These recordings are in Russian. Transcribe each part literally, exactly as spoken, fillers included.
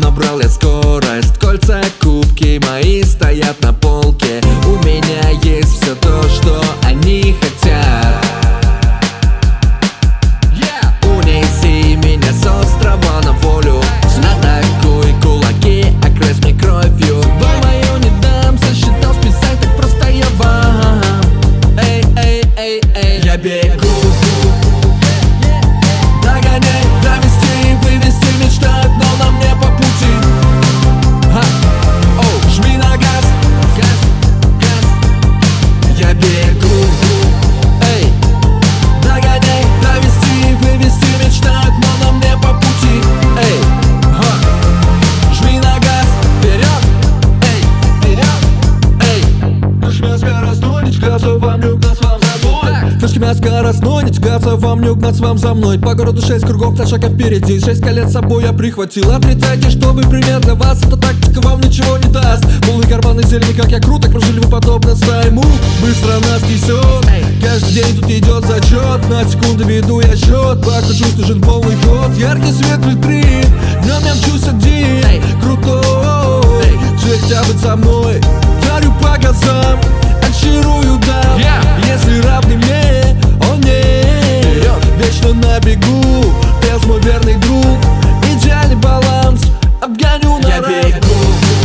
набрал я скорость. Кольца, кубки мои стоят на полке. У меня есть все то, что они хотят. Унеси меня с острова на волю. Атакуй кулаки, окрась мне кровью. Боль мою не дам, со счетов списать, так просто я вам. Эй, эй, эй, эй, я бегу. Догонять, довести, вывести, мечтать, но нам не по пути. Ха. Оу, жми на газ, газ, газ. Я бегу. Эй, догонять, довести, вывести, мечтать, но нам не по пути. Эй, ха. Жми на газ, вперед. Эй, вперед. Эй, жми скоростной, не тягаться вам, не угнаться вам за мной. Слышь, меня скоростной, не тягаться вам, не угнаться вам за мной. По городу шесть кругов, на шага впереди. Шесть колец с собой я прихватил. Отрицайте, что вы пример для вас. Эта тактика вам ничего не даст. Полный карман зелени, как я круто. Прожили вы подобно стайму. Быстро нас несет. Каждый день тут идет зачет. На секунду веду я счет. Покажу, служит полный ход. Яркий свет витрин. Днем я мчусь один. Крутой. Все хотя бы со мной. Дарю по газам. Очарую, да. Если равный мне, он не вечно на бегу. Пес мой верный друг. Идеальный баланс. Обгоню на раз. Я бегу.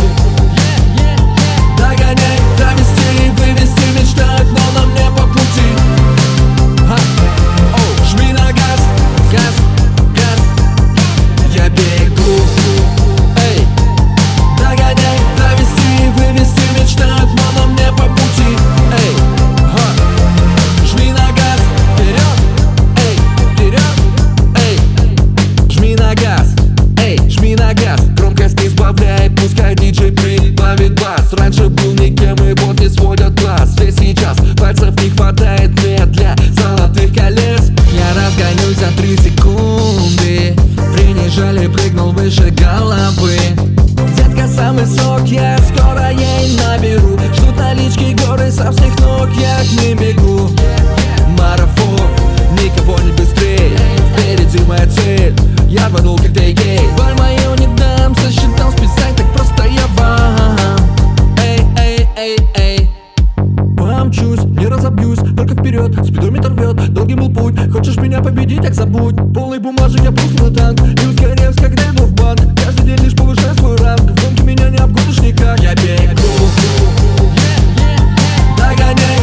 Догонять, довести, вывести, мечтать, но нам не по пути. Ха. Оу, жми на газ, газ, газ. Я бегу. Эй, догонять, довести, вывести, мечтать, но нам не по пути. Эй, ха. Жми на газ, вперед. Эй, вперед. Эй, жми на газ. Эй, жми на газ. Громкость не сбавляй, пускай диджей прибавит бас. Раньше был никем и вот не сводят глаз. Здесь сейчас пальцев не хватает мне для золотых колец. Я разгонюсь за три секунды. Принижали, прыгнул выше головы. Детка самый сок, я скоро ей наберу. Ждут налички горы, со всех ног я к ним бегу. Марафон, никого не быстрее. Впереди моя цель, я рванул как ты гей. Боль мою не дам, со счетов списать, так просто я вам. Эй, эй, эй, эй. Помчусь, не разобьюсь, только вперед. Спидометр рвет, долгий был путь. Хочешь меня победить, так забудь. Полный бумажек я пухну танк. Не ускоряюсь, когда иду в банк. Каждый день лишь повышаю свой ранг. В гонке меня не обгонишь никак. Я бегу. Догоняй.